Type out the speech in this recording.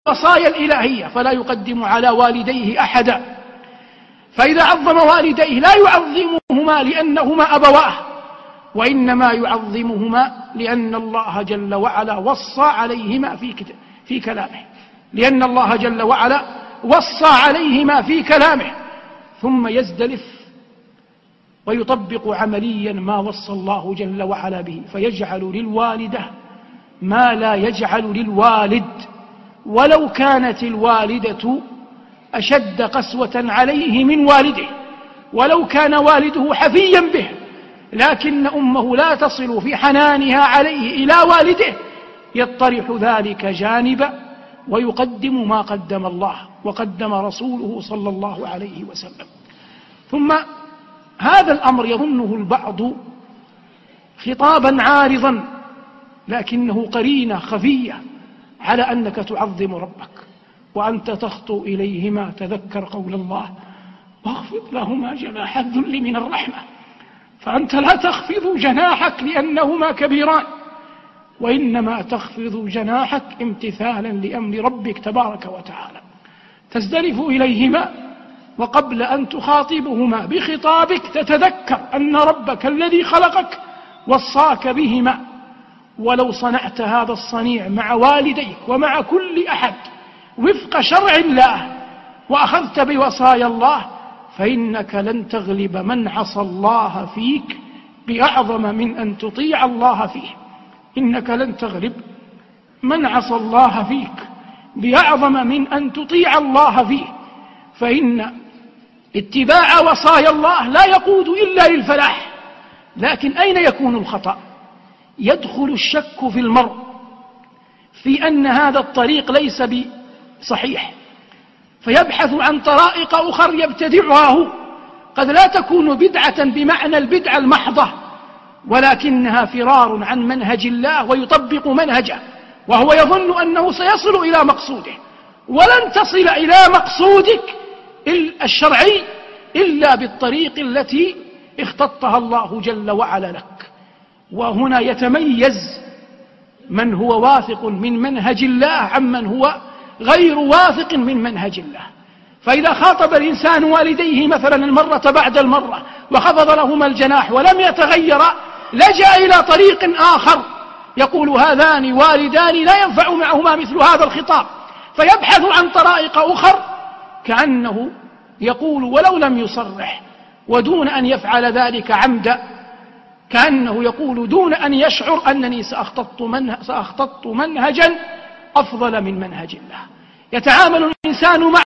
الوصايا الإلهية فلا يقدم على والديه أحدا. فإذا عظم والديه لا يعظمهما لأنهما أبواه، وإنما يعظمهما لأن الله جل وعلا وصى عليهما في كلامه، لأن الله جل وعلا وصى عليهما في كلامه، ثم يزدلف ويطبق عمليا ما وصى الله جل وعلا به، فيجعل للوالدة ما لا يجعل للوالد، ولو كانت الوالدة أشد قسوة عليه من والده، ولو كان والده حفيا به، لكن أمه لا تصل في حنانها عليه إلى والده، يطرح ذلك جانبا ويقدم ما قدم الله وقدم رسوله صلى الله عليه وسلم. ثم هذا الأمر يظنه البعض خطابا عارضا، لكنه قرينة خفية على أنك تعظم ربك. وأنت تخطو إليهما تذكر قول الله: واخفض لهما جناح الذل من الرحمة. فأنت لا تخفض جناحك لأنهما كبيران، وإنما تخفض جناحك امتثالا لأمر ربك تبارك وتعالى، تزدلف إليهما، وقبل أن تخاطبهما بخطابك تتذكر أن ربك الذي خلقك وصاك بهما. ولو صنعت هذا الصنيع مع والديك ومع كل أحد وفق شرع الله وأخذت بوصايا الله، فإنك لن تغلب من عصى الله فيك بأعظم من أن تطيع الله فيه. إنك لن تغلب من عصى الله فيك بأعظم من أن تطيع الله فيه، فإن اتباع وصايا الله لا يقود إلا للفلاح. لكن أين يكون الخطأ؟ يدخل الشك في المرء في أن هذا الطريق ليس بصحيح، فيبحث عن طرائق أخرى يبتدعها هو، قد لا تكون بدعة بمعنى البدعة المحضة، ولكنها فرار عن منهج الله ويطبق منهجه، وهو يظن أنه سيصل إلى مقصوده، ولن تصل إلى مقصودك الشرعي إلا بالطريق التي اختطها الله جل وعلا لك. وهنا يتميز من هو واثق من منهج الله عمن هو غير واثق من منهج الله. فإذا خاطب الإنسان والديه مثلا المرة بعد المرة وخفض لهما الجناح ولم يتغيرا، لجأ إلى طريق آخر يقول: هذان والدان لا ينفع معهما مثل هذا الخطاب، فيبحث عن طرائق أخر، كأنه يقول ولو لم يصرح ودون أن يفعل ذلك عمدا، كأنه يقول دون أن يشعر أنني سأخطط منهجا أفضل من منهج الله. يتعامل الإنسان مع